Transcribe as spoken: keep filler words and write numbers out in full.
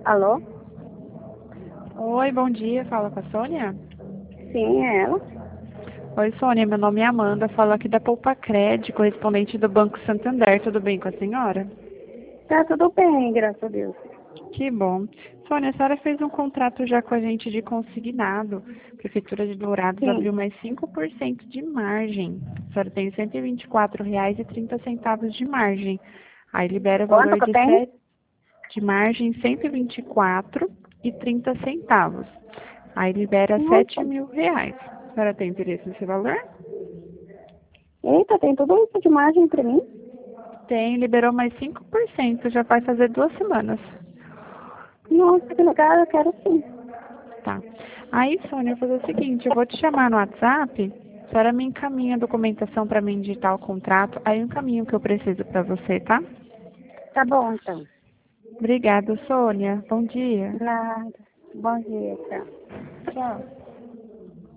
Alô? Oi, bom dia. Fala com a Sônia? Sim, é ela. Oi, Sônia. Meu nome é Amanda. Falo aqui da Poupa Cred, correspondente do Banco Santander. Tudo bem com a senhora? Tá tudo bem, graças a Deus. Que bom. Sônia, a senhora fez um contrato já com a gente de consignado. A Prefeitura de Dourados Sim. abriu mais cinco por cento de margem. A senhora tem cento e vinte e quatro reais e trinta centavos de margem. Aí libera o Quanto valor que eu de tenho? sete de margem cento e vinte e quatro e trinta centavos. Aí libera sete Nossa. mil reais. A senhora tem interesse nesse valor? Eita, tem tudo isso de margem pra mim? Tem, liberou mais cinco por cento, já vai fazer duas semanas. Nossa, que legal, eu quero sim. Tá. Aí, Sônia, eu vou fazer o seguinte, eu vou te chamar no WhatsApp, a senhora me encaminha a documentação para mim digitar o contrato, aí o caminho que eu preciso para você, tá? Tá bom, então. Obrigada, Sônia. Bom dia. Nada. Bom dia, tchau. Tchau.